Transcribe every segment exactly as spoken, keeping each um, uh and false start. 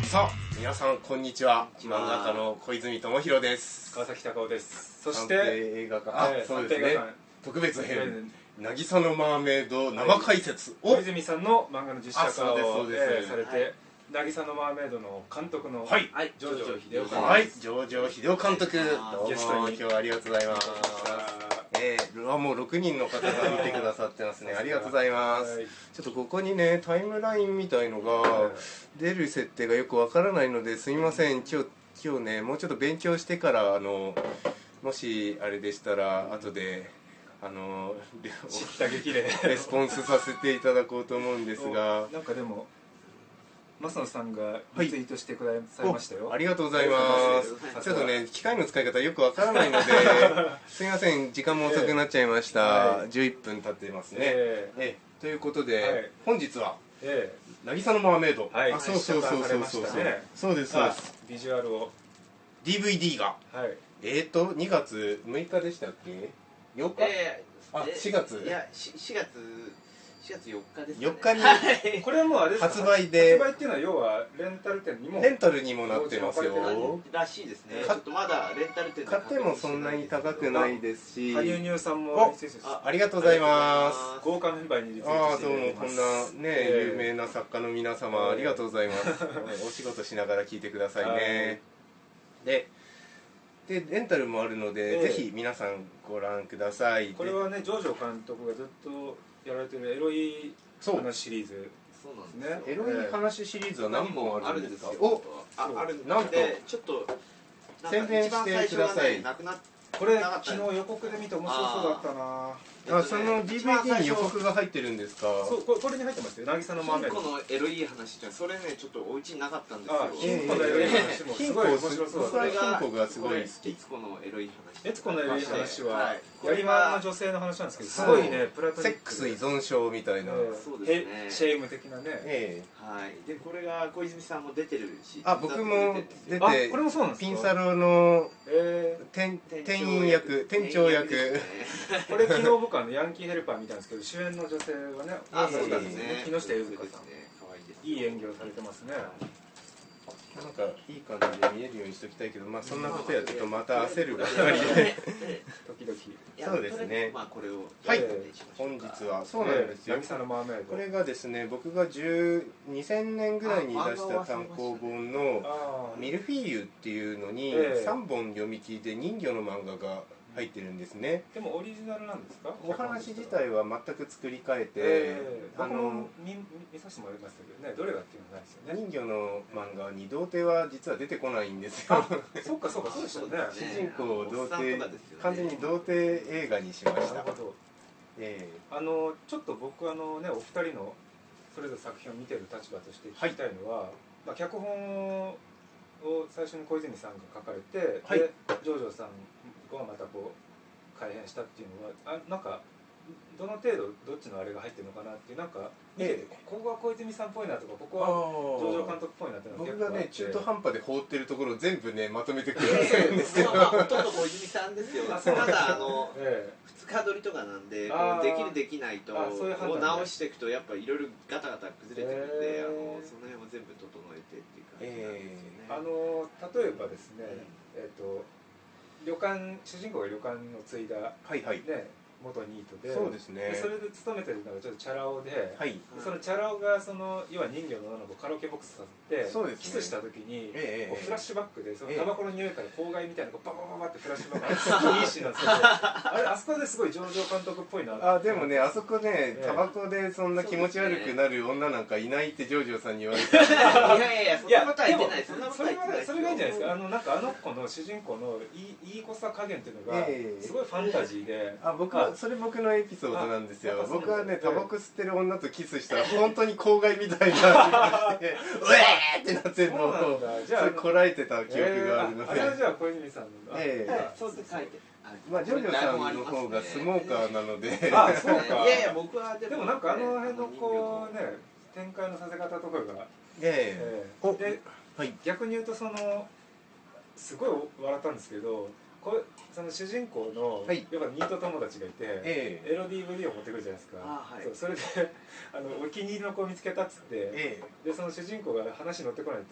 さあ皆さんこんにちは。漫画家の小泉智弘です。 川崎隆夫です。そして探偵映画館、あ、 えーそうですね、特別編「渚のマーメイド」生解説を、 小泉さんの漫画の実写化を、えー、されて、 はい渚のマーメイドの監督のはい城場秀夫さん、 はい城場秀夫監督、どうゲストにも今日はありがとうございます。えー、あもうろくにんの方が見てくださってますね。ありがとうございます。 はいちょっとここにねタイムラインみたいのが出る設定がよくわからないのですみません。今日今日ねもうちょっと勉強してからあのもしあれでしたら後であの知った激励レスポンスさせていただこうと思うんですが、 なんかでも増野さんがリツイートしてくださいましたよ。 ありがとうございます。ちょっとね機械の使い方よくわからないのですみません、時間も遅くなっちゃいました。 はい、 じゅういっぷん経ってますね。 えー、 えということで、 はい、 本日はえ渚のマーメイド、 はい、 あ、そうそうそうそうそうそう、 ね、 そうですそうです。 ビジュアルをディーブイディー が、 はい、 えーとにがつむいかでしたっけ？よっか？ えー、 あ、しがつ？ いや、ししがつしがつよっかですね。 よっかにこれはもうあれですか、 発売で、 発売っていうのは要はレンタル店にもレンタルにもなってますよ。 らしいですね。ちょっとまだレンタル店で買ってもそんなに高くないですし、 羽生乳さんもリツイートして、 ありがとうございます。 豪華メンバーにリツイーああ、 トしてどうもこんなね、 えー有名な作家の皆様、ありがとうございます。お仕事しながら聞いてくださいね。で、でレンタルもあるので、 えーぜひ皆さんご覧ください。 これはね、ジョージョ監督がずっとやられてるエロい話シリーズ。 そうなんですね。エロい話シリーズは何本あるんですか？ お、あ、あるなんとちょっと宣伝してください。 これ昨日予告で見て面白そうだったな。 あ、その ディーブイディー に予告が入ってるんですか？ そう、これこれに入ってますよ。渚のマーメイド。 金庫のエロい話ってそれねちょっとお家になかったんですよ。 金庫のエロい話もすごい面白そうだ。 それが金庫がすごい好き。 エツコのエロい話。 エツコのエロい話はややりまんの女性の話なんですけど、すごいねプラトニック。 セックス依存症みたいな。 そうですね。 シェイム的なね。 ええ。 はい。でこれが小泉さんも出てるし。 あ、僕も出て。 あ、これもそうなんですか。 ピンサロのえ店店員役、店長役。 これ昨日僕あのヤンキーヘルパー見たんですけど、主演の女性はね、 あ、そうですね。 木下ゆずかさん、 可愛いです。 いい演技をされてますね。 なんかいい感じで見えるようにしておきたいけど、まあそんなことやってるとまた焦るばっかりで。 時々。 そうですね。 まあこれをはい本日はそうなんですよ。 渚のマーメイド。 これがですね、僕がにせんねんぐらいに出した単行本のミルフィーユっていうのにさんぼん読み切りで人魚の漫画が入ってるんですね。 でもオリジナルなんですか？ お話自体は全く作り変えて、 えー、あの見見させてもらいましたけどね、どれがっていうのはないですよね。 人魚の漫画に童貞は実は出てこないんですよ。 そうかそうかそうでしたね。 主人公を童貞、完全に童貞映画にしました。 なるほど。えー、あのちょっと僕あのねお二人のそれぞれ作品を見てる立場として聞きたいのは、はい、まあ脚本を最初に小泉さんが書かれて、はい、でジョージョさんがまたこう改編したっていうのは、あ、なんかどの程度どっちのあれが入ってるのかなっていう、なんか見てて、ええ、ここは小泉さんっぽいなとか、ここはジョージョ監督っぽいなっていうのが結構あって、僕がね中途半端で放ってるところを全部ねまとめてくれるんですよ。 ほとんど小泉さんですよ。まだあのふつか撮りとかなんで、できるできないとを直していくとやっぱいろいろガタガタ崩れてくるんで、あのその辺を全部整えてっていう感じなんですよね。 あの例えばですね、えっと旅館、主人公が旅館を継いだ、はいはい、ね、元ニートで、そうですね、でそれで勤めてるのがちょっとチャラ男で、はい、そのチャラ男がその要は人魚の女の子をカラオケボックスさせて、ね、キスした時に、ええ、フラッシュバックでそのタバコの匂いから公害みたいなのがババババってフラッシュバック、あれいいシーンなんですけど、あれあそこですごいジョージョ監督っぽいな。 あ、でもねあそこねタバコでそんな気持ち悪くなる女なんかいないってジョージョさんに言われて、いやいやそんなことは言ってない。そんなことは言ってない。 それがいいんじゃないですか。あのなんかあの子の主人公のいいいい子さ加減っていうのがすごいファンタジーで、 あ、僕はそれ僕のエピソードなんですよ。僕はねタバコ吸ってる女とキスしたら本当に公害みたいなうえーってなってるのをそれこらえてた記憶があるので、 あれはじゃあ小泉さんのええそうって書いて、 まあジョジョさんの方がスモーカーなので、 あ、そうか。 いやいや僕はでもなんかあの辺のこうね展開のさせ方とかが、 ええで逆に言うとそのすごい笑ったんですけど、これその主人公の、はい、やっぱニート友達がいて、ええ、エロ ディーブイディー を持ってくるじゃないですか。はい、そうそれであのお気に入りの子を見つけたっつって、ええ、でその主人公が話に乗ってこないと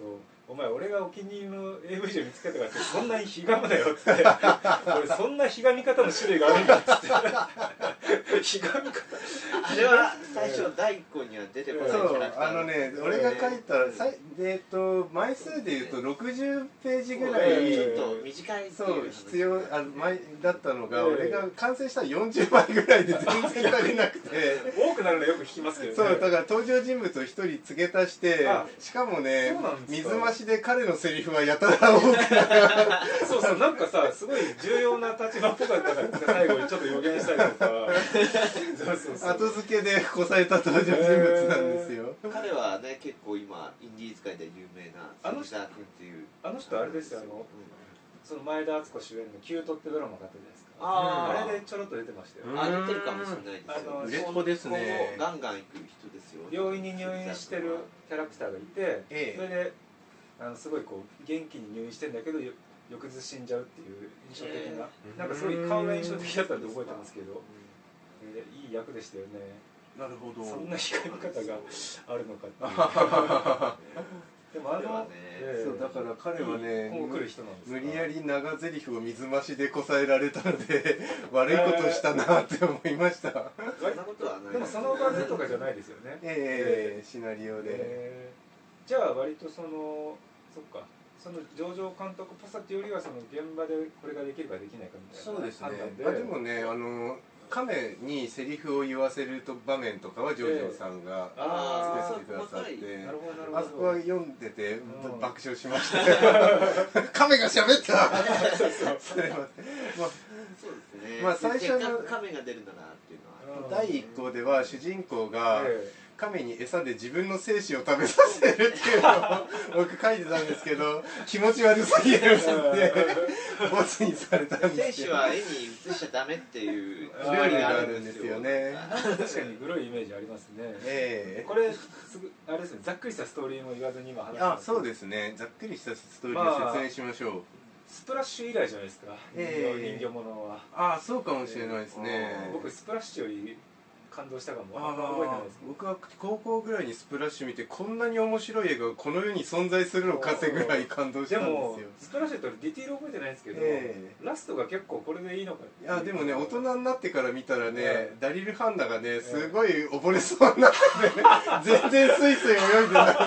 お前俺がお気に入りの エーブイ 女優見つけたからってそんなにひがむなよっつって俺そんなひがみ方の種類があるんだっつってひがみ方あれは最初第一項には出てこないキャラクター。 そうあのね俺が書いたらさいえっと枚数でいうとろくじゅうページぐらいちょっと短いっていうそう必要あ前だったのが俺が完成したらよんじゅうまいぐらいで全然足りなくて多くなるのよく聞きますけどね。 そうだから登場人物を一人付け足してしかもね水増しで彼のセリフはやたら多くそうそうなんかさすごい重要な立場っぽかったから最後にちょっと予言したりとかそうそうそう後付けでこされた登場人物なんですよ。 彼はね結構今インディーズ界で有名な関田君っていうあの人あれですよあの、うん、その前田敦子主演の「キュート」ってドラマがあったじゃないですか。 あ, あれでちょろっと出てましたよ。 あ出てるかもしれないですよ。 売れっ子ですね。 ガンガン行く人ですよ。 病院に入院してるキャラクターがいて、 ええ、 それであのすごいこう元気に入院してんだけど翌日死んじゃうっていう印象的な、えー、なんかすごい顔が印象的だったんで覚えてますけど、えー、いい役でしたよね。 なるほど。 そんな光り方があるのかっていうでもあれはね、 えー、そうだから彼はね、 こう来る人なんですか。 無理やり長台詞を水増しでこさえられたので悪いことしたなって思いました。 そんなことはない。 でもその場でとかじゃないですよね。 ええー、シナリオで、 えー、じゃあ割とそのそっかその上場監督っぽさっていうよりはその現場でこれができるかできないかみたいな。 そうですね。 であでもねあの亀にセリフを言わせると場面とかはジョージョさんが作ってくださって、 えー、 あそこは読んでて爆笑しましたよ。亀が喋った。 そうですね。まあ最初の亀が出るならっていうのはだいいっこうでは主人公が亀に餌で自分の精子を食べさせるっていうのを僕書いてたんですけど気持ち悪すぎるってボツにされたんですけど、 精子は絵に映しちゃダメっていうルールがあるんですよね。 確かにグロいイメージありますね。 えー、 これすぐあれですねざっくりしたストーリーも言わずに今話してます。 あそうですねざっくりしたストーリーを説明しましょう。まあスプラッシュ以来じゃないですか、えー、人形物は。 ああそうかもしれないですね、 えー、僕スプラッシュより感動したかも。あんま覚えてないですけど僕は高校ぐらいにスプラッシュ見てこんなに面白い映画がこの世に存在するのかってぐらい感動したんですよ。 でもスプラッシュってディティール覚えてないんですけど、えー、ラストが結構これでいいのか。 いやでもね大人になってから見たらね、えー、ダリル・ハンナがねすごい溺れそうになってね全然スイスイ泳いでない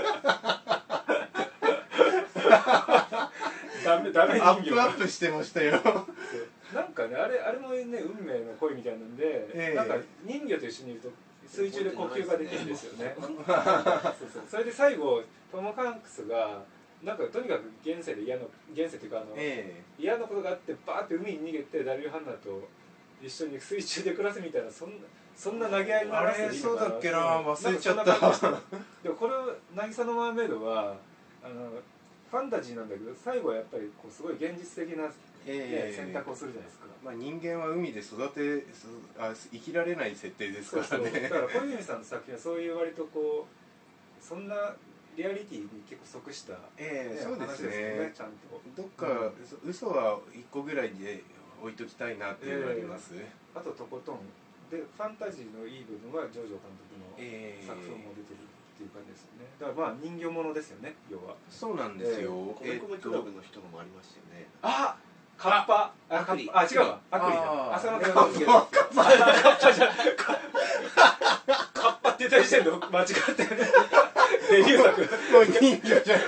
ダメダメ人形アップアップしてましたよ。 なんかねあれあれもね運命の恋みたいなんで、えー、なんか人魚と一緒にいると水中で呼吸ができるんですよね。そうそうそれで最後トム・ハンクスがなんかとにかく現世で嫌な現世っていうかあの、えー、嫌なことがあってバーって海に逃げてダリル・ハンナと一緒に水中で暮らすみたいなそんなそんな投げ合いのあれそうだっけな忘れちゃった。 でもこの「渚のマーメイドは」あのファンタジーなんだけど最後はやっぱりこうすごい現実的な、ねえー、選択をするじゃないですか。 まあ、人間は海で育てあ生きられない設定ですからね。 そうそうだから小泉さんの作品はそういう割とこうそんなリアリティに結構即した、ねえー、そうですね。 ねちゃんとどっか、うん、嘘はいっこぐらいで置いときたいなっていうのがあります、えー、あととことんでファンタジーのいい部分はジョージョ監督の作風も出てるっていう感じですよね。だからまあ人形物ですよね要は。 そうなんですよ。 コメコメクラブの人のもありましたよね。 あカッパアクリあ違うわアクリだ。 浅野カッパカッパじゃカッパって言ったりしてんの間違ってる。デビュー作もう人魚じゃない。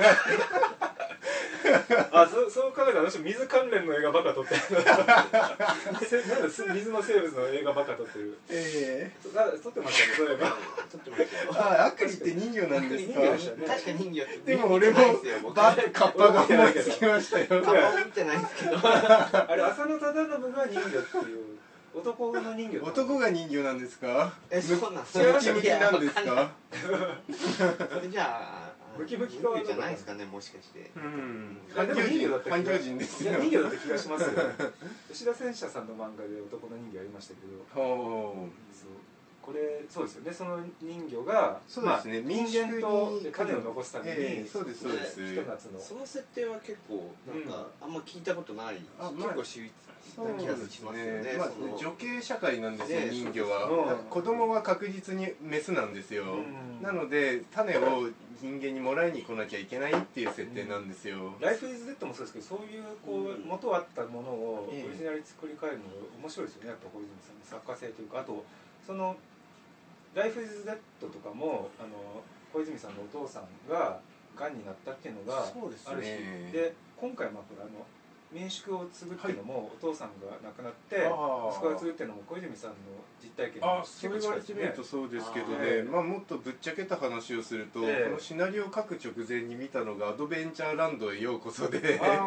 あそそう考えたら私水関連の映画ばっか撮ってる。なんで水の生物の映画ばっか撮ってる。 ええー、撮ってましたねそういえば。撮ってましたよ。 あアクリって人魚なんですか。 確か人魚。 でも俺もバッカッパが思いつきましたよ。 カッパ見てないんですけど。 あれ浅野忠信が人魚っていう。男の人魚。 男が人魚なんですか。 えそうなんですか。ムキムキなんですか。 それじゃあ。 ムキムキじゃないですかねもしかして。 うん。 半魚人だって半魚人ですよ。 人魚だって気がしますよ。吉田戦車さんの漫画で男の人魚ありましたけど。 ほう。 そうこれそうですよね、その人魚がそうですね、 まあ、人間と種を残すために、 えー、そうですそうです、 ひと夏のその設定は結構なんか、うん、あんま聞いたことない、あ結構秀逸な気がしますよね。 まあ、女系社会なんですよ、ね、人魚は、うん、子供は確実にメスなんですよ、うん、なので種を人間にもらいに来なきゃいけないっていう設定なんですよ、 うん、ライフイズデッドもそうですけど、そういうこう元あったものをオリジナルに作り変えるの面白いですよね、やっぱ小泉さんの作家性というか、あとそのライフイズデッドとかもあの小泉さんのお父さんががんになったっていうのがあるし、で今回まあこれあの民宿を継ぐっていうのも、はい、お父さんが亡くなって息子が継ぐっていうのも小泉さんの実体験に結構近いですね。そう言われてみるとそうですけどね、えーまあ、もっとぶっちゃけた話をすると、えー、このシナリオを書く直前に見たのがアドベンチャーランドへようこそでだから、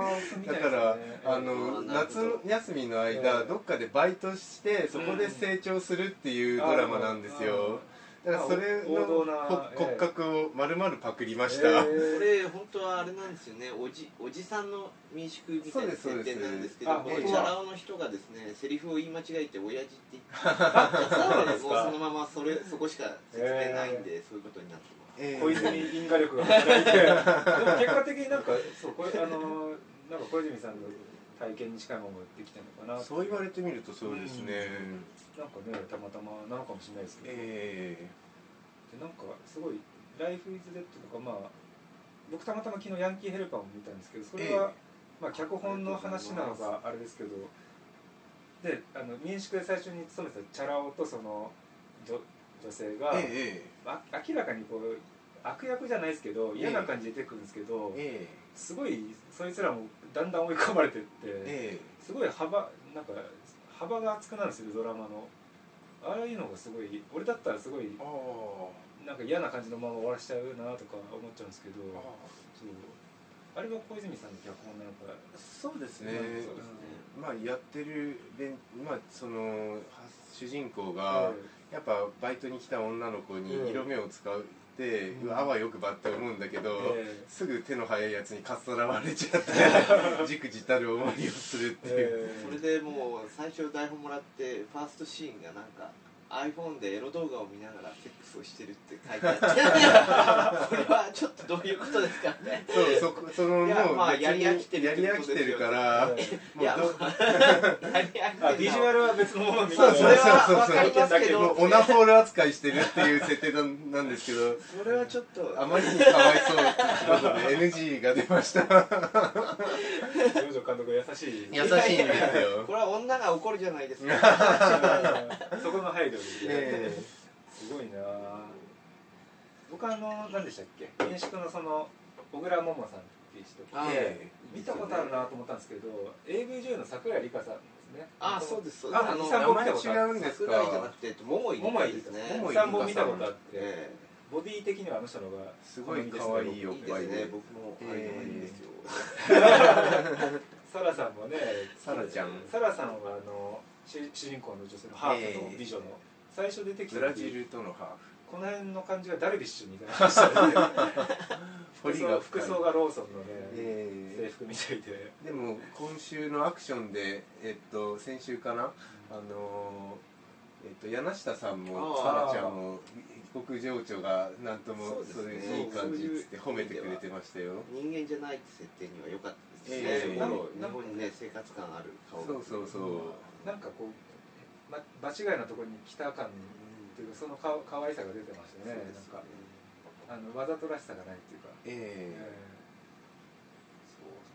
あの夏休みの間、えー、どっかでバイトしてそこで成長するっていうドラマなんですよ。だからそれの骨格を丸々パクりました、えー、これ本当はあれなんですよね、おじ、おじさんの民宿みたいな設定なんですけど、このチャラ男の人がですね、セリフを言い間違えて親父って言ってもうそのままそれそこしか説明ないんで、えー、そういうことになってます、 えー、小泉因果力が働いてでも結果的になんかそうこれあのなんか小泉さんの体験に近いものができたのかな、 そう言われてみるとそうですね、 うん、なんかねたまたまなのかもしれないですけど、 えー、でなんかすごいライフイズデッドとか、まあ僕たまたま昨日ヤンキーヘルパーも見たんですけど、それは、えー、まあ脚本の話なのかあれですけど、であの民宿で最初に勤めてたチャラ男とその 女, 女性が、えーまあ、明らかにこう悪役じゃないですけど嫌な感じで出てくるんですけど、えー、すごいそいつらもだんだん追い込まれてって、えー、すごい幅なんか幅が厚くなるんですよドラマの。ああいうのがすごい俺だったらすごいなんか嫌な感じのまま終わらしちゃうなとか思っちゃうんですけど、あ, そうあれは小泉さんの脚本なのか。 そうですね、そうですね、まあやってるまあその主人公がやっぱバイトに来た女の子に色目を使うで、うん、あわよくばって思うんだけど、えー、すぐ手の早いやつにかっさらわれちゃってじくじたる思いをするっていう、 えー、それでもう最初台本もらってファーストシーンがなんか iPhone でエロ動画を見ながらセックスをしてるって書いてあってこれはちょっとどういうことですかね。 そうそそのもうまあやり飽きてるやり飽きてるからもういや、まあ、やり飽きてるビジュアルは別のものみたいな、それは分かりますけどオナホール扱いしてるっていう設定なんですけどそれはちょっとあまりにかわいそうってことで エヌジー が出ました上條監督優しい優しいんですよ。 これは女が怒るじゃないですかそこの配慮ですね、えー、すごいな。僕はあの何でしたっけ民宿のその小倉桃さんっていう人って、えー、見たことあるなと思ったんですけど エーブイ 女優の桜井梨花さんですね。 ああそうですそうです。あの名前違うんですか。 桜井じゃなくて桃井ですね。 桃井さんも見たことあって、えー、ボディ的にはあの人のがすごい可愛いおっぱいで、 僕もあれがいいんですよ。 サラさんもね、 サラちゃん。 サラさんはあの主人公の女性のハーフの美女の最初出てきたブラジルとのハーフ。 この辺の感じがダルビッシュに似てましたね。服装, 服装がローソンのね、えー、制服みたいで。 でも今週のアクションで、えっと先週かな、うん、あのえっと柳下さんもサラちゃんも異国情緒がなんともそれいい感じって褒めてくれてましたよ。 人間じゃないって設定には良かったですね。えー、日本にね生活感ある顔。 そうそうそう。 なんかこう、ま、場違いなところに来た感っていうかそのか可愛さが出てましたね。なんかあのわざとらしさがないっていうか。えー、えー、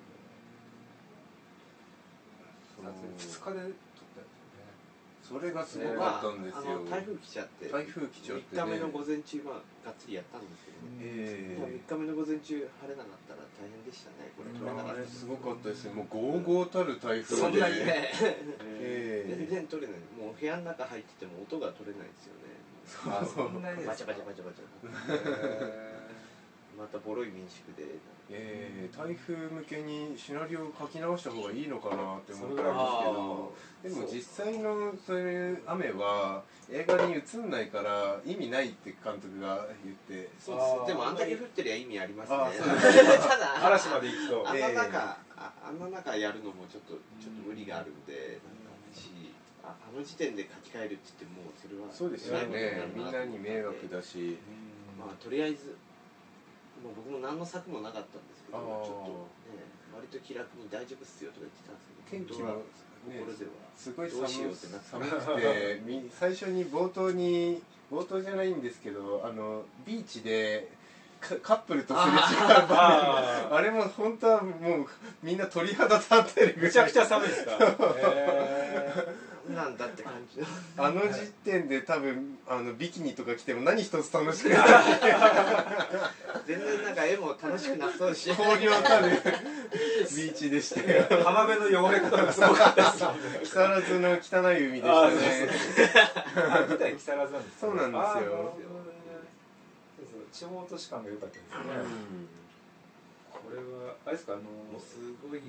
そうですね。撮影ふつかで撮ったんですよね。 それがすごかったんですよ。 台風来ちゃって。 台風来ちゃって、ね。 みっかめの午前中はがっつりやったんですけどね。えー、みっかめの午前中晴れなかったら大変でしたね。これ撮れなかった。 あれすごかったですね。もうゴーゴーたる台風で。 そんなにね。えー、全然撮れない。もう部屋の中入ってても音が取れないですよね。 あ、そんなにバチャバチャバチャバチャ。またボロい民宿で、 えー、台風向けにシナリオを書き直した方がいいのかなって思ったんですけど、でも実際のそういう雨は映画に映んないから意味ないって監督が言って。 そうです。でもあんだけ降ってりゃ意味ありますね。 ただ嵐まで行くとあんな中あんな中やるのもちょっとちょっと無理があるんで、なんかしあの時点で書き換えるって言ってもそれはそうですよね、みんなに迷惑だし、 まあとりあえずもう僕も何の策もなかったんですけど、ちょっとね割と気楽に大丈夫っすよとか言ってたんですけど、 天気も心ではすごいどうしようってなって寒くて最初に冒頭に冒頭じゃないんですけど、あのビーチでカップルとすれ違うあ, あれも本当はもうみんな鳥肌立ってるぐらいめちゃくちゃ寒いですかへなんだって感じのあの時点で多分あのビキニとか着ても何一つ楽しくない全然なんか絵も楽しくなそうし荒涼たるビーチでしたよ浜辺の汚れ方がすごかったです木更津の汚い海でしたねあ、舞台木更津なんですか。 そうなんですよ地方都市感が良かったですね、うんこれはあれですか、あのもうすごい、うん、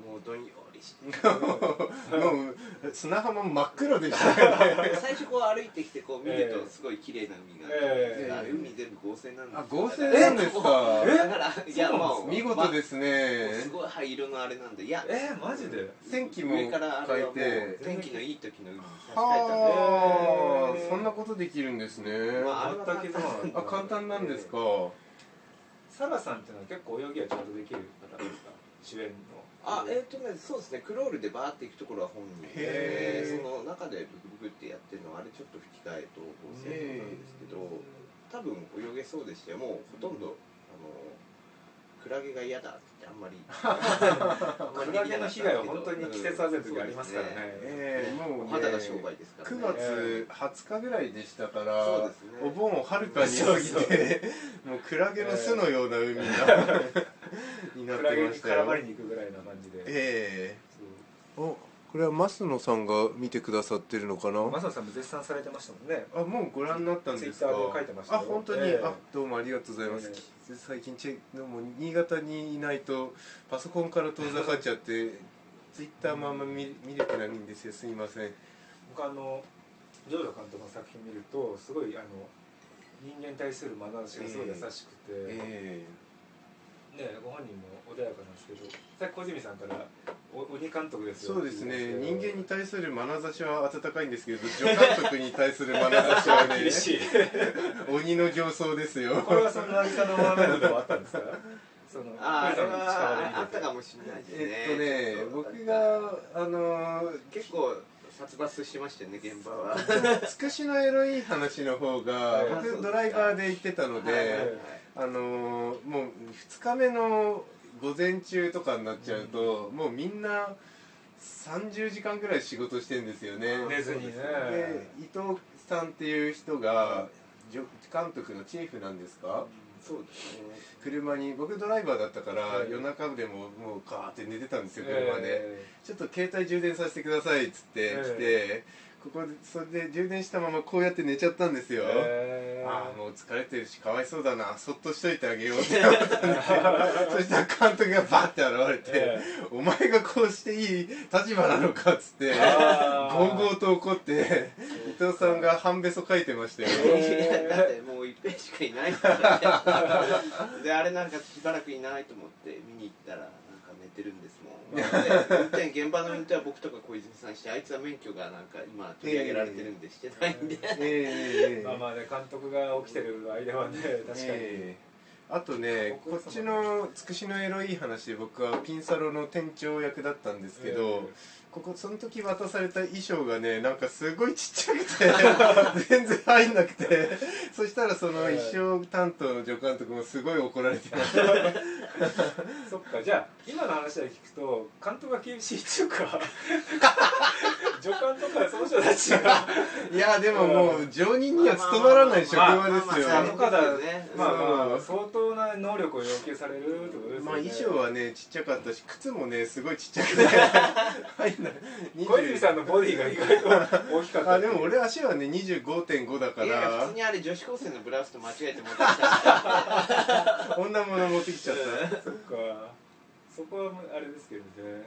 もうどんよりしてもう砂浜真っ黒でしたね最初こう歩いてきてこう見るとすごい綺麗な海が、えー、あれ海全部合成なんです。 あ、合成なんですか。 だからいやもう見事ですね、 まあ、すごい灰色のあれなんで、いやえー、マジで天気も変えて天気のいい時の海に差し替えたんで、 あー、そんなことできるんですね。 まあ、あったけどあ、簡単なんですか。 サラさんっていうのは結構泳ぎはちゃんとできる方ですか、主演の。 あ、えっ、ー、とね、そうですね、クロールでバーっていくところは本人で、その中でブクブクってやってるのはあれちょっと吹き替えと合成なんですけど、多分泳げそうでしたよ。もうほとんど、あのクラゲが嫌だってあんまりクラゲの被害は本当に季節外れの時ありますからね、 えー、もうね、 お肌が商売ですからね。 くがつはつかぐらいでしたから、そうですね、お盆をはるかに過ぎてもうクラゲの巣のような海が、えー、になってましたよ。 絡まりに行くぐらいな感じで、 ええー、お、これは増野さんが見てくださってるのかな。 増野さんも絶賛されてましたもんね。 あ、もうご覧になったんですか。 ツイッターで書いてましたよ。 あ、本当に、 えー、 あ、どうもありがとうございます、えー、最近チェでも新潟にいないとパソコンから遠ざかっちゃってツイッターもあんま見、見れてないんですよ、すいません。 僕あのジョージョ監督の作品見るとすごいあの人間に対する眼差しがすごい優しくて、えー、ね、ご本人も穏やかなんですけど、さっき小泉さんから鬼監督ですよ。 そうですね、人間に対する眼差しは温かいんですけど、助監督に対する眼差しはね厳しい鬼の形相ですよ。 これはその渚のマーメイドでもあったんですか。そのああ、それはあったかもしれないですね。 えっとね、僕があのー、 結構殺伐してましたよね、現場は。 つくしのエロい話の方が僕ドライバーで行ってたので、あのー、もうふつかめの午前中とかになっちゃうと、うん、もうみんなさんじゅうじかんぐらい仕事してるんですよね。 寝ずにね。 で、伊藤さんっていう人が助監督のチーフなんですか。 そうですね。 車に僕ドライバーだったから、えー、夜中でももうガーって寝てたんですよ、車で、えー、ちょっと携帯充電させてくださいっつって来て、えー、ここでそれで充電したままこうやって寝ちゃったんですよ、えー、ああもう疲れてるしかわいそうだな、そっとしといてあげようって思ったんですよそしたら監督がバッて現れて、えー、お前がこうしていい立場なのかっつってゴーゴーと怒って伊藤さんが半べそ書いてましたよ、 えー、だってもう一平しかいないからであれなんかしばらくいないと思って見に行ったらなんか寝てるんですもん。で運転現場の運転は僕とか小泉さんして、あいつは免許がなんか今取り上げられてるんでしてないんで、 えーえー、まあまあね、監督が起きてる間はね、確かに、えー、あとね、こっちのつくしのエロい話で僕はピンサロの店長役だったんですけど、えーここその時渡された衣装がね、なんかすごいちっちゃくて全然入んなくて、そしたらその衣装担当の助監督もすごい怒られてましたそっか、じゃあ今の話で聞くと監督が厳しいっていうか助監とかその人たちがいやでももう常人には務まらない職場ですよ。 まあまあ相当な能力を要求されるってことですよね。 まあ衣装はねちっちゃかったし、靴もねすごいちっちゃくて小泉さんのボディが意外と大きかった。 あでも俺足はね にじゅうごてんご だから。 いや普通にあれ女子高生のブラウスと間違えて持ってきた女物持ってきちゃったそっか、そこはあれですけどね。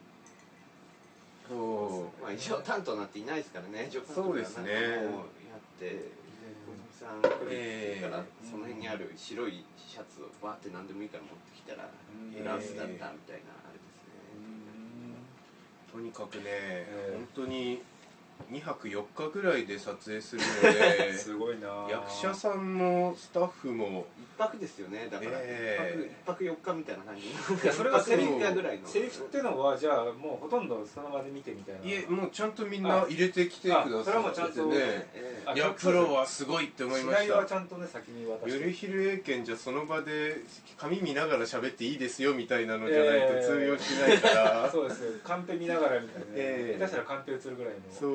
そうまあ衣装担当なんていないですからね。 そうですね。もうやって小泉さん来るって言うから、その辺にある白いシャツをバーって何でもいいから持ってきたらブラウスだったみたいなあれですね。 とにかくね、本当ににはくよっかぐらいで撮影するのですごいな。 役者さんもスタッフも一泊ですよね。だからえー、 一泊よっかみたいな感じ。いやそれはセリフぐらいのセリフってのはじゃあもうほとんどその場で見てみたいな。 いえもうちゃんとみんな入れてきてくださってね。 それはもうちゃんと、 えー、いやプロはすごいって思いました。 試合はちゃんとね先に渡して。 ゆるひる英検じゃその場で紙見ながら喋っていいですよみたいなのじゃないと通用しないから。 えー、そうですよ。カンペ見ながらみたいな、ね。 えー、 下手したらカンペ映るぐらいの。 そう。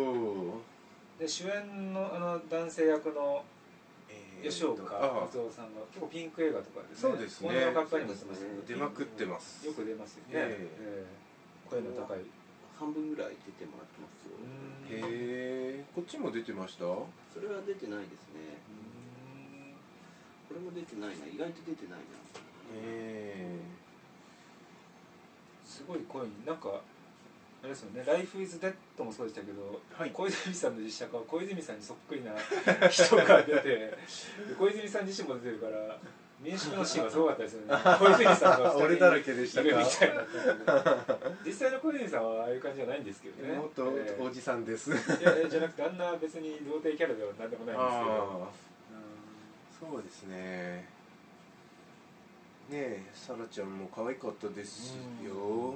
で主演のあの男性役の吉岡光夫さんが結構ピンク映画とかで、ね、 そうですね。 女の方にも出ます、ね、 出まくってます。 よく出ますよね。えーえー、声の高い。 半分ぐらい出てもらってますよ。 へえ。こっちも出てました？ それは出てないですね。これも出てないな。意外と出てないな。 へえ。 すごい声になんか。あれですよね、ライフイズデッドもそうでしたけど、はい、小泉さんの実写化は小泉さんにそっくりな人が出て小泉さん自身も出てるから民宿のシーンはすごかったですよね。小泉さんが俺だらけでしたか。 いるみたいな実際の小泉さんはああいう感じじゃないんですけどね。 もっとおじさんです。 いやじゃなくてあんな別に童貞キャラでは何でもないんですけど、うん、そうですね。ねえ、サラちゃんも可愛かったですよ。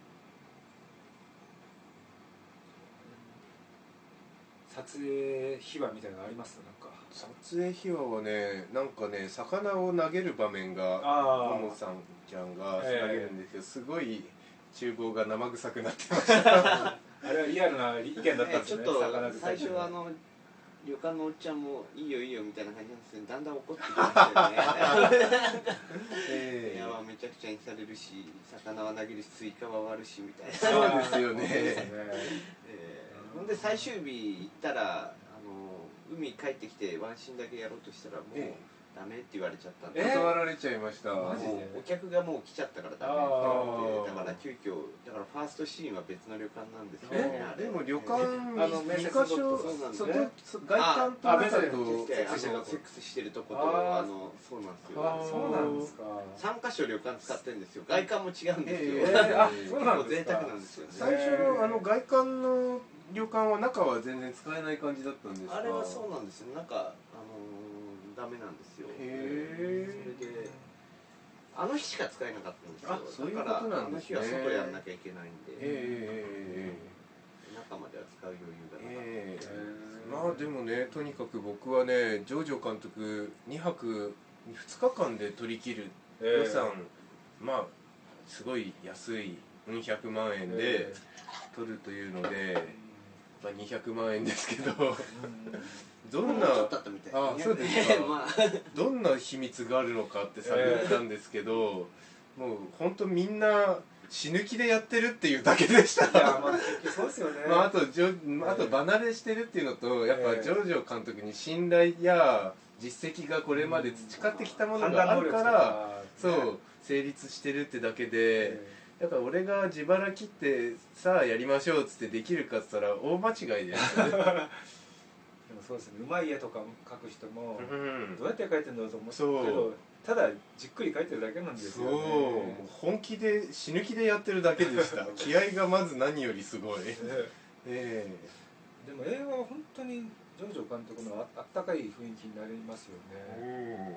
撮影秘話みたいなのあります？なんか撮影秘話はね、なんかね、魚を投げる場面がももさんちゃんが投げるんですけど、すごい厨房が生臭くなってましたあれはリアルな意見だったんですね。 ちょっと最初はあの旅館のおっちゃんもいいよいいよみたいな感じなんですけど、だんだん怒ってきましたよねえー、いやめちゃくちゃにされるし、魚は投げるしスイカは割るしみたいな。 そうですよねえー、ほんで最終日行ったらあの海帰ってきてワンシーンだけやろうとしたらもう、えーダメって言われちゃったんで、 断られちゃいました。 マジでお客がもう来ちゃったからダメって言って、だから急遽だからファーストシーンは別の旅館なんですよね。 えでも旅館にか所そうなんですね。 外観と中とセックスしてるとことあのそうなんですよ。 そうなんですか。 三箇所旅館使ってるんですよ。外観も違うんですよ。 あ、そうなんですか。 贅沢なんですよね。 最初のあの外観の旅館は中は全然使えない感じだったんですか。 あれはそうなんですよ。中あのダメなんですよ。へー。それであの日しか使えなかったんですよ。 あ、そういうことなんですね。 あの日は外やんなきゃいけないんで、 えー、中までは使う余裕がなかった、えー、まあでもね、とにかく僕はね、ジョージョ監督にはくふつかかんで取り切る予算、えー、まあすごい安いひゃくまんえんで取るというので、まあ、にひゃくまんえんですけどどんなあそうですか、まあ、どんな秘密があるのかって探ったんですけど、えー、もう本当みんな死ぬ気でやってるっていうだけでした。 いや、まあ、そうですよね。 まあ、あとジョあと離れしてるっていうのと、やっぱジョージョ監督に信頼や実績がこれまで培ってきたものがあるから、そう成立してるってだけで、だから俺が自腹切ってさあやりましょうっつってできるかっつったら大間違いですよね。 でもそうですね、うまい絵とか描く人もどうやって描いてるんだろうと思うけど、ただじっくり描いてるだけなんですよね。 そうもう本気で死ぬ気でやってるだけでした気合がまず何よりすごい、ええー、でも映画は本当にジョージョ監督の あ, あったかい雰囲気になりますよね。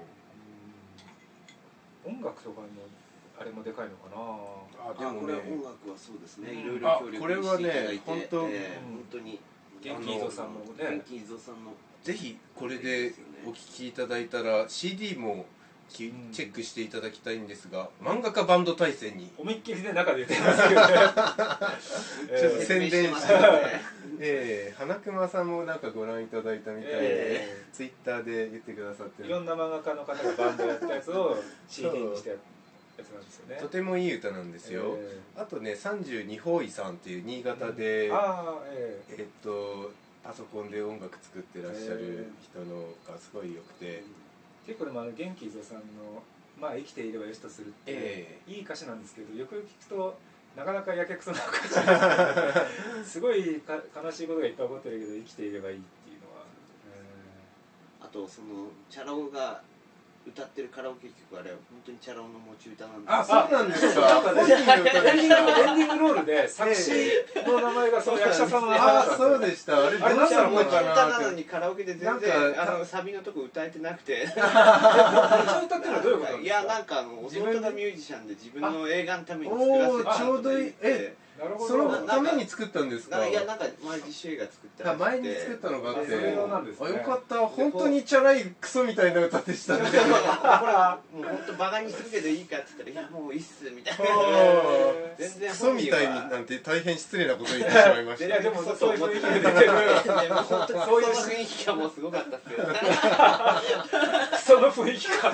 うん、音楽とかのあれもでかいのかな。 あでも、ね、これ音楽はそうですね、いろいろ協力していただいて、本当、えー、本当に元気伊蔵さんもね、 元気伊蔵さんのぜひこれでお聴きいただいたら シーディー もチェックしていただきたいんですが、漫画家バンド対戦に思いっきりね中で言ってますけどねちょっと宣伝して、えー、花熊さんもなんかご覧いただいたみたいで、えー、ツイッターで言ってくださってる、 いろんな漫画家の方がバンドやったやつを シーディー にしてやつなんですよね。 とてもいい歌なんですよ、えー、あとねさんじゅうにホーイさんっていう新潟で、うん、あえー、えー、っとパソコンで音楽作ってらっしゃる人のがすごい良くて、えー、結構でもあの元気伊蔵さんの「まあ生きていればよしとする」って、えー、いい歌詞なんですけど、よくよく聞くとなかなかやけくそな歌詞すごいか悲しいことがいっぱい起こってるけど生きていればいいっていうのは、 えー、あとそのチャラ男が歌ってるカラオケ曲あれは本当にチャラ男の持ち歌なんです。 あ、そうなんですか。 エンディングロールで作詞の名前がその役者さんの名前だったんですよ。 あ、そうでした。あれどうしたのかな。 歌なのにカラオケで全然あのサビのとこ歌えてなくて。 持ち歌ってのはどういうことなんですか。 いやなんかあの弟がミュージシャンで自分の映画のために作らせて。 ちょうどいい。え。そのために作ったんですか。 いやなんか前自主映画作ったらしくて。 前に作ったのがあって。 あ、 よかった。本当にチャラいクソみたいな歌でしたね。 ほらもう本当バカにするけどいいかって言ったらいやもういいっすみたいな。 全然クソみたいになんて大変失礼なこと言ってしまいました。 いやでもそういう雰囲気で出てる。 本当にそういう雰囲気がもうすごかったっすよ。 その雰囲気か。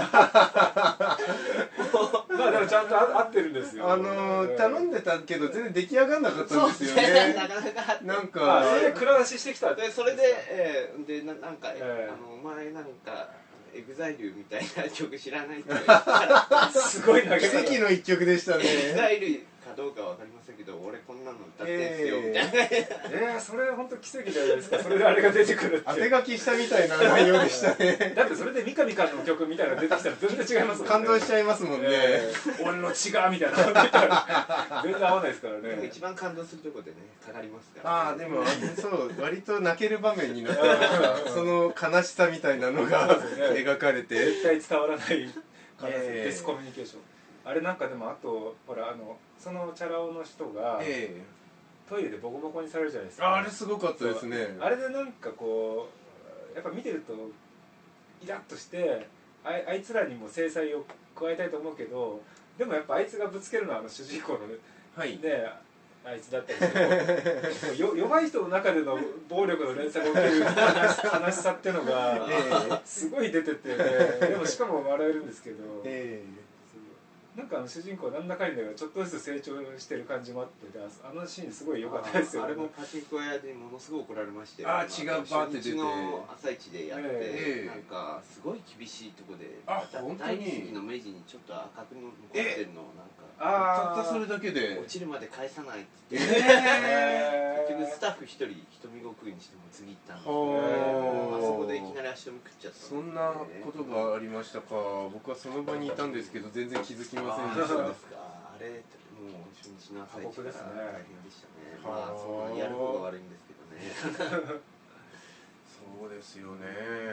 まあでもちゃんと合ってるんですよ。 あの頼んでたけど全然出来上がんなかったんですよね。 なかなかなんかそれで蔵出ししてきた。 でそれでえでななんかあのお前なんかエグザイルみたいな曲知らないって言ったらすごい投げ奇跡の一曲でしたね。 エグザイルかどうかわかりませんけど俺こんなの歌ってんすよみたいな。 えー、それ本当奇跡じゃないですか。それであれが出てくるって。 当て書きしたみたいな内容でしたね。 だってそれで三上かの曲みたいなの出てきたら全然違いますもんね。 感動しちゃいますもんね。 えー、俺の血がみたいなの出たら全然合わないですからね。 一番感動するとこでねかかりますから、 ね。ああでもそう割と泣ける場面になってました。その悲しさみたいなのが描かれて、 絶対伝わらないディスコミュニケーション。あれなんかでもあとほらあのそのチャラ男の人が、えー、トイレでボコボコにされるじゃないですか。 あ, あれすごかったですね。 あれでなんかこうやっぱ見てるとイラッとしてあ い, あいつらにも制裁を加えたいと思うけどでもやっぱあいつがぶつけるのはあの主人公の、はい、ねあいつだったりする弱い人の中での暴力の連鎖が起きる悲しさっていうのがすごい出てて、ね、でもしかも笑えるんですけど、えーなんかあの主人公なんだかんだちょっとずつ成長してる感じもあってあのシーンすごい良かったですよね。 あれもパチンコ屋でものすごい怒られましたよ。 あ違うバーって出ての朝一でやって、 えー、 なんかすごい厳しいとこであ本当に大理石の目地にちょっと赤く残ってるのをなんかあたったそれだけで落ちるまで返さないって言って、えー、結局スタッフ一人人見国にしても次行ったんですけど、あそこでいきなり足止め食っちゃった。 そんなことがありましたか。僕はその場にいたんですけど全然気づきませんでした。 そうですか。あれもう初日の朝一から大変でしたね。まあそのやる方が悪いんですけどね。 そうですよね。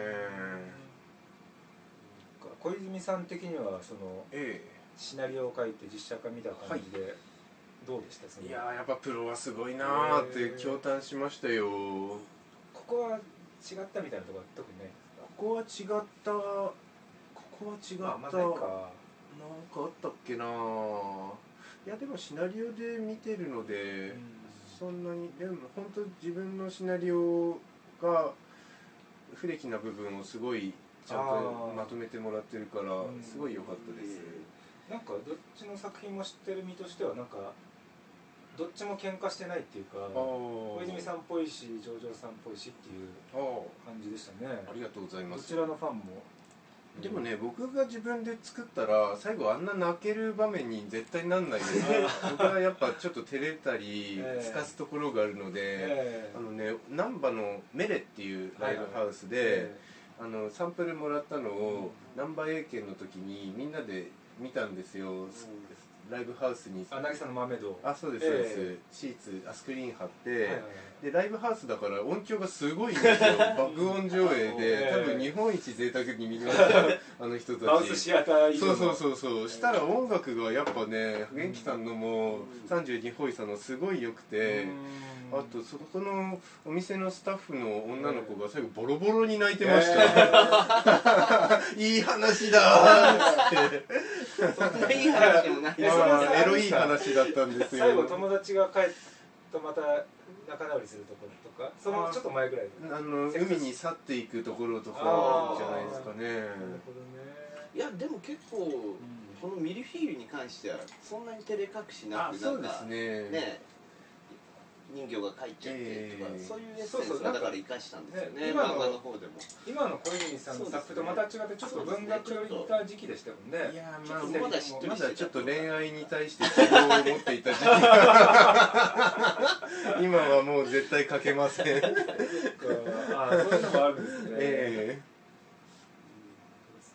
小泉さん的にはその、ええ、シナリオを書いて実写化見た感じで、はい、どうでした？そのいややっぱプロはすごいなーって驚嘆しましたよ。 ここは違ったみたいなところは特にないですか？ ここは違った。ここは違った。 まあ、まあ、ないか。 なんかあったっけな。いやでもシナリオで見てるので、うん、そんなにでも本当自分のシナリオが不出来な部分をすごいちゃんとまとめてもらってるからすごい良かったです。 なんかどっちの作品も知ってる身としてはなんかどっちも喧嘩してないっていうか小泉さんっぽいしジョージョさんっぽいしっていう感じでしたね。 ありがとうございます。 どちらのファンもでもね、僕が自分で作ったら最後あんな泣ける場面に絶対なんないです。僕はやっぱちょっと照れたりすかすところがあるので、えー、あのね難波のメレっていうライブハウスで、はいはい、あのサンプルもらったのを難波英検の時にみんなで見たんですよ。うん、ライブハウスにあ渚の豆堂あそうですそうです、えー、シーツあスクリーン貼って、はいはいはい、でライブハウスだから音響がすごいんですよ。爆音上映で多分日本一贅沢に見ましたあの人たち。 ハウスシアターそうそうそうそうしたら音楽がやっぱね元気さんのもさんじゅうにホイさんのすごい良くて、あとそこのお店のスタッフの女の子が最後ボロボロに泣いてました、えー、いい話だーってそんないい話でもないです。 エロい話だったんですよ。 最後友達が帰ってまた仲直りするところとかそのちょっと前ぐらいあの海に去っていくところとかじゃないですかね。なるほどね。いやでも結構、うん、このミルフィーユに関してはそんなに照れ隠しなくそうですね。 ね人魚が描いちゃってとか、えー、そういうエッセンスがだから生かしたんですよね、漫画の方でも。 今の小泉さんの作品とまた違ってちょっと文学寄りにいった時期でしたもんね。 いやまあまだまだちょっと恋愛に対して希望を持っていた時期が今はもう絶対描けません。 ああそういうのもあるんですね。えー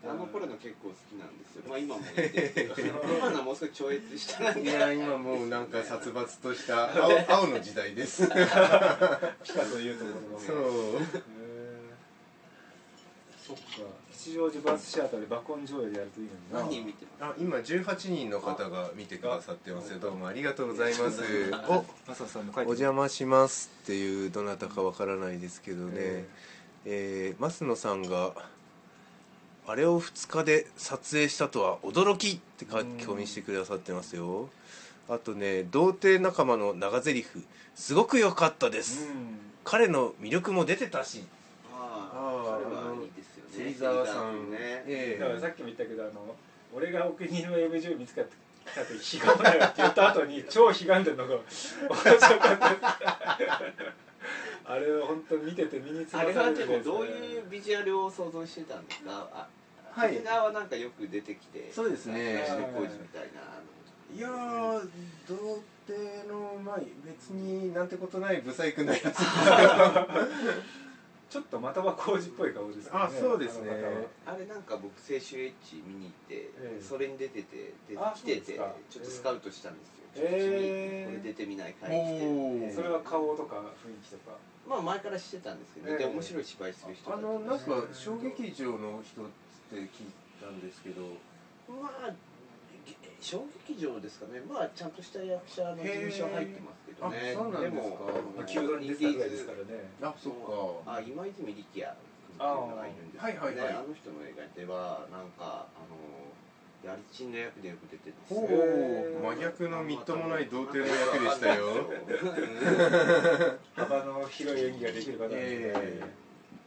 あの頃の結構好きなんですよ。まあ今もいいですけど今のはもう少し超越したなんかいや今もうなんか殺伐とした青, 青の時代ですピカソいうところのそうそっか吉祥寺バースシアターで爆音上映でやるといいのにな。 何人見てます？ あ今じゅうはちにんの方が見てくださってますよ。どうもありがとうございますお朝さんも書いてお邪魔しますっていうどなたかわからないですけどね、えーえー、増野さんがあれをふつかで撮影したとは驚きって書き込みしてくださってますよ。あとね童貞仲間の長台詞すごく良かったです、彼の魅力も出てたし。 ああ彼はいいですよね。 芹沢さんね、えー、だからさっきも言ったけどあの俺がお気に入りの エムジー を見つかったとひがむなよって言った後に超ひがんでるのが面白かったあれは本当に見てて身につまされる。 あれはでもどういうビジュアルを想像してたんですか？あ、はい、長谷川はなんかよく出てきて、 そうですね、 吉野浩二みたいな。 いやー童貞のまあ別になんてことないブサイクなやつちょっと的場浩二っぽい顔ですね。 あ、そうですね。 あれなんか僕青春エッジ見に行って、えー、それに出てて出てきててちょっとスカウトしたんですよ。えー、これ出てみないかいって。 それは顔とか雰囲気とか。 まあ前からしてたんですけど、ね、で面白い芝居する人あのなんか小劇場の人って聞いたんですけど、 まあ小劇場ですかね。まあちゃんとした役者の事務所入ってますけどね。 そうなんですか。 急に出てぐらいですからね。 あ、そっか。 あ、今泉力也君っていうのがいるんですけどね。あの人の映画ではなんかあのやりちんの役でよく出てるんですよ。 おお、真逆のみっともない童貞の役でしたよ。 幅の広い演技ができる方なんですね。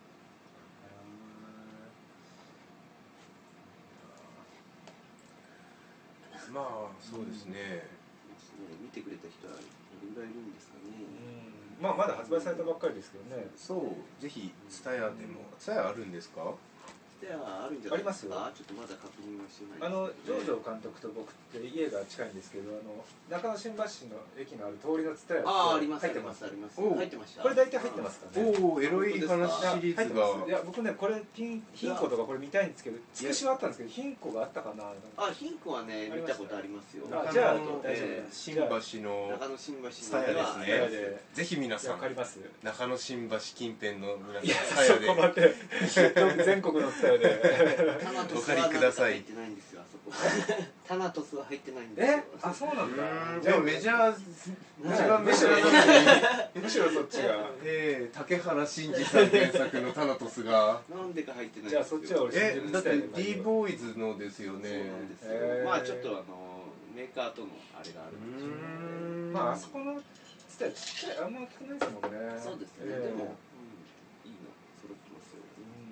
まあそうですね。 見てくれた人はどれぐらいいるんですかね。 うん、まあまだ発売されたばっかりですけどね。 そう、ぜひツタヤでも、ツタヤあるんですか？ ツタヤあるんじゃないですか。ちょっとまだ確認はしてないです、ね。 あのジョージョ監督と僕って家が近いんですけど、あの中野新橋の駅のある通りのツタヤって入ってます。 ありますあります。入ってました。 これ大体入ってますかね。 おお、エロい話シリーズが。 いや僕ねこれピンヒンコとかこれ見たいんですけど、つくしはあったんですけどヒンコがあったかな。 あ、ヒンコはね見たことありますよ。 あ、じゃあ大丈夫。新橋の中野新橋ツタヤですね。ぜひ皆さん中野新橋近辺の皆さんツタヤで。 ちょっと待って全国のツタヤで。 タナトスは入ってないんですよ。あそこ。タナトスは入ってないんですよ。 え、あ、そうなんだ。 でもメジャー一番メジャーなのにむしろそっちが。 ええ、竹原慎二さん原作のタナトスがなんでか入ってないんですよ。 じゃあそっちは俺信じる。 え、だって D ボーイズのですよね。 そうなんですよ。まあちょっとあのメーカーとのあれがあるんでしょうね。 まああそこのツタヤちっちゃいあんま聞かないですもんね。 そうですね。でもいいの揃ってますよ。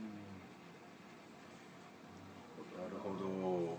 なるほど。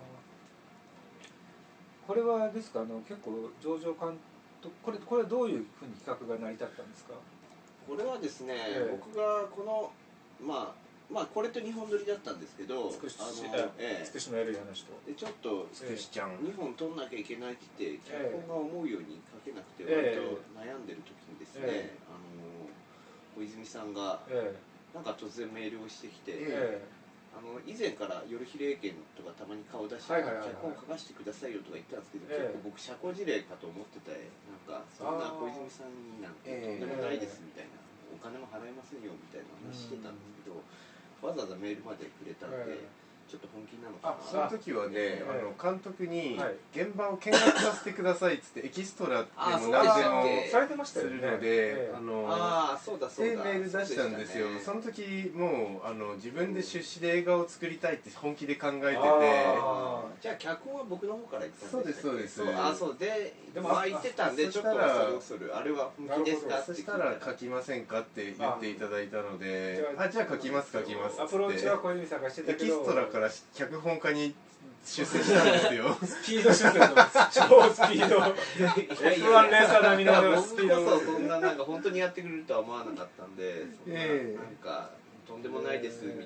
これはですか、あの結構上場監督、これこれはどういうふうに企画が成り立ったんですか。 これはですね、えー、僕がこのまあまあこれと日本撮りだったんですけど、 つくし、 あの、 えー、つくしのエロい話とでちょっとつくしちゃんにほん撮んなきゃいけないって脚本が思うように書けなくて割と悩んでる時にですね、えー、あの小泉さんがなんか突然メールをしてきて。えーあの以前から夜比例券とかたまに顔出して脚本書かせてくださいよとか言ったんですけど、えー、結構僕社交辞令かと思ってて、なんかそんな小泉さんになんてとんでもないですみたいな、お金も払いませんよみたいな話してたんですけど、わざわざメールまでくれたんで、えーちょっと本気なのかな。 あ、その時はね、あの監督に現場を見学させてくださいっつってエキストラでも何でもするので、あのあ、そうだそうだ。 でメール出したんですよ。その時もうあの自分で出資で映画を作りたいって本気で考えてて、 じゃあ脚本は僕の方から言ってたんですか。 そうですそうです。 あ、そうで、でも言ってたんでちょっと恐る恐るあれは本気ですかって。 そしたら書きませんかって言っていただいたので、あ、じゃあ書きます書きますって。 アプローチは小泉さんがしてたけど、 エキストラから脚本家に出世したんですよ。 スピード出世の超スピード。エフワン レーサー並みのスピード。 僕こそそんななんか本当にやってくれるとは思わなかったんで、そんななんかとんでもないですみたいな。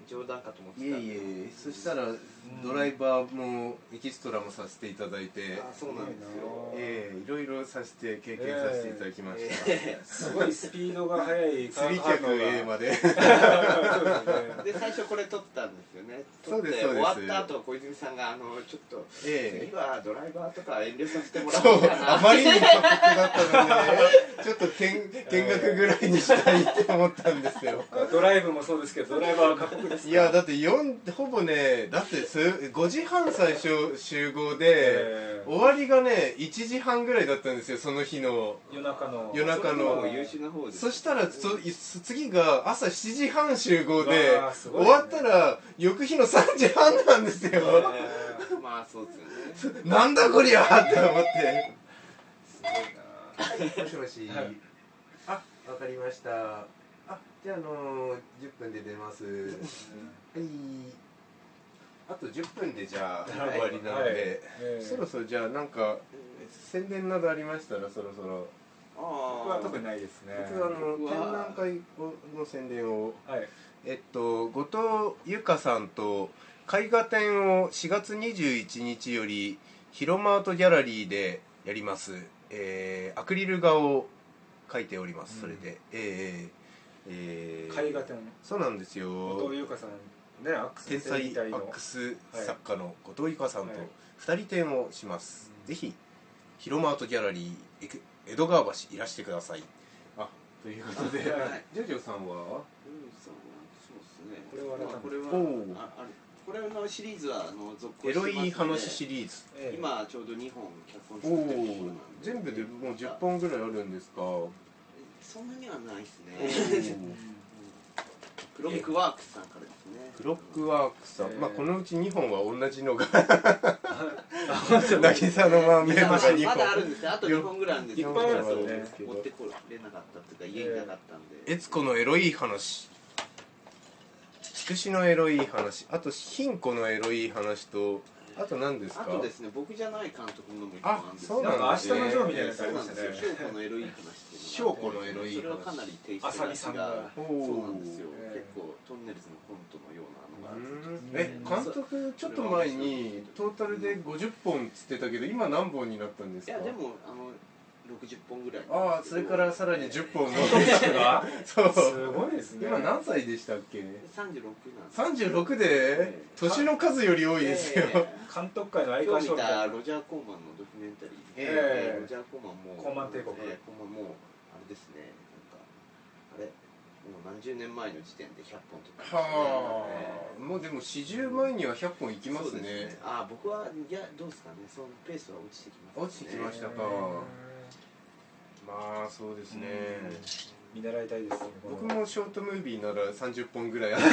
冗談かと思ってた。 いえいえ、そしたらドライバーもエキストラもさせていただいて、 あ、そうなんですよ。 ええ、いろいろさせて経験させていただきました。 えー、すごいスピードが速い釣り客 A まで。 で最初これ撮ったんですよね。 そうですそうです。 終わった後小泉さんがあのちょっと、えー、次はドライバーとか遠慮させてもらおうかな。 あまりに過酷だったので、ね、ちょっと見見学ぐらいにしたいって思ったんですよ。 ドライブもそうですけど、ドライバーは過酷ですか。 いやだってよんほぼね、だってごじはん最初集合で、えー、終わりがねいちじはんぐらいだったんですよ、その日の夜中の夜中の優秀な方です。 そしたらそ次が朝しちじはん集合で、ね、終わったら翌日のさんじはんなんですよ。えー、まあそうですよね。 なんだこりゃって思って。すごいな。もしもし、はい、あ、わかりました。あ、じゃあ、あのー、じゅっぷんで出ます。はい。あとじゅっぷんでじゃあ終わりなので、はいはいえー、そろそろじゃあなんか宣伝などありましたらそろそろ。 あ僕は特にないですね。 僕はあの展覧会の宣伝を、はい、えっと後藤由香さんと絵画展をしがつにじゅういちにちよりヒロマートギャラリーでやります。えー、アクリル画を描いております。それで、うん、えー、えー、絵画展。 そうなんですよ。 後藤由香さん。ね、アックス天才アックス作家の後藤由香さんとふたり展をします、はい、ぜひヒロマートギャラリー江戸川橋いらしてください。あ、ということで、はい、ジョジョさんは、ジョジョさんはそうですね。 これは、 まあ、これはああれこれのシリーズはあの続行してますので、 エロい話シリーズ、 ええ、今ちょうどにほん脚本作ってるところなんで、 全部でもうじゅっぽんぐらいあるんですか。 そんなにはないですね。クロックワークスさんからですね。 クロックワークスさん、まあこのうちにほんは同じのが渚の豆とかにほんまだあるんですよ。あとにほんぐらいあるんですよ。いっぱいあるんですよね。 持ってこれなかったっていうか家になかったんで。 悦子のエロい話、つくしのエロい話、あと貧困のエロい話と、あと何ですか。 あとですね、僕じゃない監督のも一個なんですよ。 なんか明日のジョーみたいなやつありましたね。 翔子のエロい話っていうの翔子のエロい話、 それはかなりテイストが違う。そうなんですよ。結構トンネルズのコントのようなのがある。 え、監督ちょっと前にトータルでごじゅっぽんっつってたけど、今何本になったんですか。 いやでもあのろくじゅっぽんぐらい。 ああ、それからさらにじゅっぽんのそうすごいですね。 今何歳でしたっけ。 さんじゅうろくなんです。 さんじゅうろくで年の数より多いですよ。 監督会の相川賞みたいなロジャー・コーマンのドキュメンタリー、ロジャー・コーマンもコーマン帝国、 コーマンもあれですね、なんかあれもう何十年前の時点でひゃっぽんとか、 はあ、もうでもよんじゅうまえにはひゃっぽんいきますね。 ああ、僕はいやどうですかね、そのペースは落ちてきますね。 落ちてきましたか。まあそうですね、 見習いたいですね。 僕もショートムービーならさんじゅっぽんぐらいある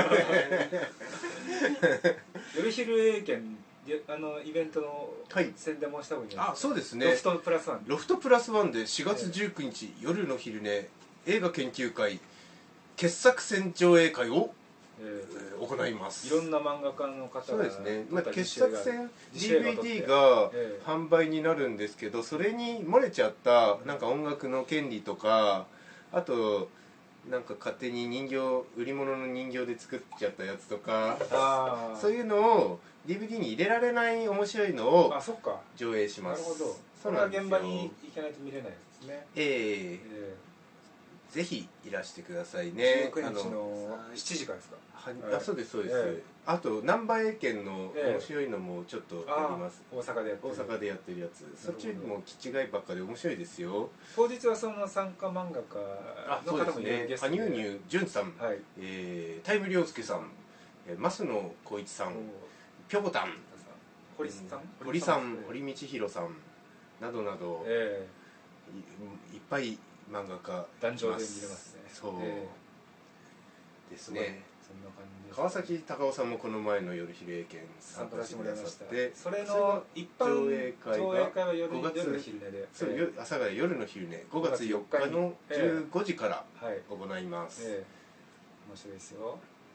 夜昼英検あのイベントの宣伝もした方がいいんじゃないですか。 あ、そうですね。 ロフトプラスワンロフトプラスワンでしがつじゅうくにち、えー、夜の昼寝映画研究会傑作選上映会を、えー、行います。 いろんな漫画家の方がそうですね、まあ、傑作選 ディーブイディー が販売になるんですけど、それに漏れちゃったなんか音楽の権利とか、あとなんか勝手に人形売り物の人形で作っちゃったやつとか、あそういうのを ディーブイディー に入れられない面白いのを上映します。 なるほど。それは現場に行かないと見れないですね。 えー、えー、ぜひいらしてくださいね。 じゅうくにちのしちじからですか。 はあ、そうですそうです、えー、あと難波英検の面白いのもちょっとやります、 えー、大阪でやってる大阪でやってるやつ、そっちも気違いばっかで面白いですよ。 当日はその参加漫画家の方もいるゲストで、 羽生乳潤さん、はい、えー、タイム涼介さん、増野光一さん、ぴょこたん、 堀さん、 堀さん、堀道弘さんなどなど、えー、い, いっぱい漫画家壇上で見れますね。 そう、えー、ですね。 そんな感じです。 川崎隆夫さんもこの前の夜昼英検参加してくださって、 それの一般上映会は夜の昼寝で、 そう、えー、朝が夜の昼寝ごがつよっかのじゅうごじから行います。 えーえー、面白いですよ。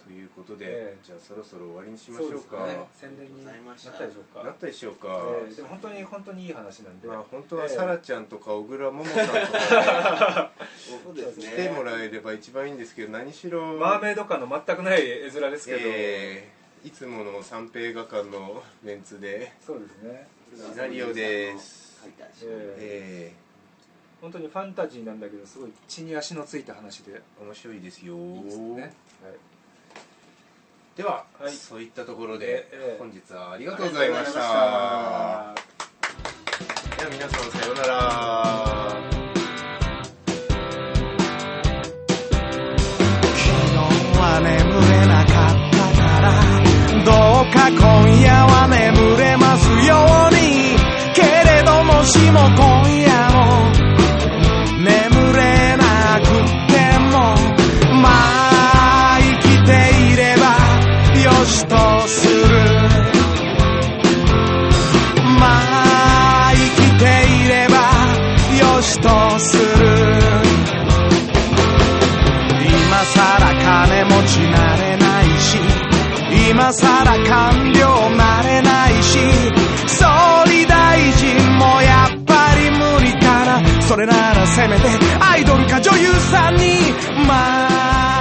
ということで、えー、じゃあそろそろ終わりにしましょうか。 ね、宣伝になったでしょうか。 なったでしょうか。 えー、でも本当に本当にいい話なんで。 まあ本当はサラちゃんとか小倉桃さんとか、ね、 そうですね、 来てもらえれば一番いいんですけど、何しろマーメイド感の全くない絵面ですけど、 えー、いつもの三平画館のメンツで、 そうですね。 シナリオです。 えー本当にファンタジーなんだけどすごい地に足のついた話で面白いですよ。 いいですね。はい、 では、はい、そういったところで、えー、本日はありがとうございました。では皆さんさようなら。 昨日は眠れなかったからどうか今夜は眠れますように。けれどもしも今夜も眠れなくてもまあ生きていればよしとする。まあ生きていればよしとする。今さら金持ちなれないし今さら官僚なれないし総理大臣もやっぱり無理かな。それならせめてアイドルか女優さんにまあ